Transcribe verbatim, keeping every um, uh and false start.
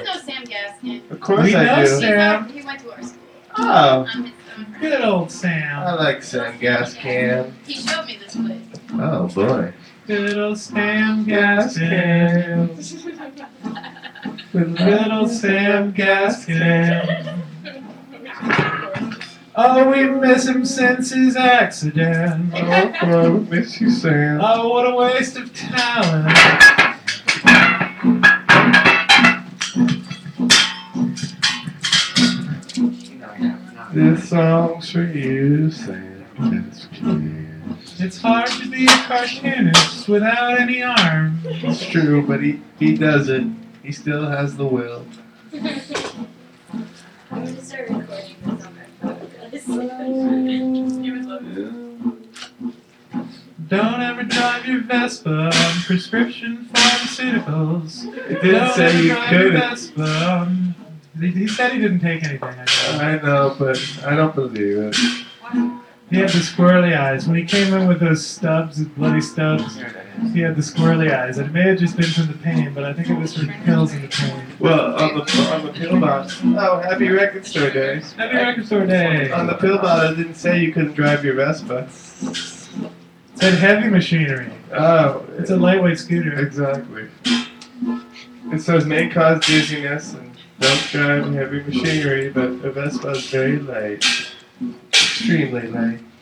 guys know Sam Gaskin? Of course We I know do. Sam. He went to our school. Oh, I'm his, I'm a friend. Good old I Sam. like Sam Gaskin. He showed me this place. Oh boy. Good old Sam Gaskin. Good old Sam Gaskin. Oh, we miss him since his accident. Oh, bro, miss you, Sam. Oh, what a waste of talent. This song's for you, Sam Gaskin. It's hard to be a cartoonist without any arms. It's true, but he, he does it. He still has the will. I'm gonna start recording this on my phone, guys. Don't ever drive your Vespa on prescription pharmaceuticals. It didn't Don't say ever you drive your couldn't. Vespa on- He he said he didn't take anything. I guess. I know, but I don't believe it. He had the squirrely eyes. When he came in with those stubs, bloody stubs, he had the squirrely eyes. And it may have just been from the pain, but I think it was from the pills and the pain. Well, on the on the pill box. Oh, happy record store day. Happy Record Store Day! On the pill bottle, it didn't say you couldn't drive your Vespa. It said heavy machinery. Oh, It's a lightweight scooter. exactly. It says may cause dizziness and don't drive heavy machinery, but a Vespa is very light, extremely light.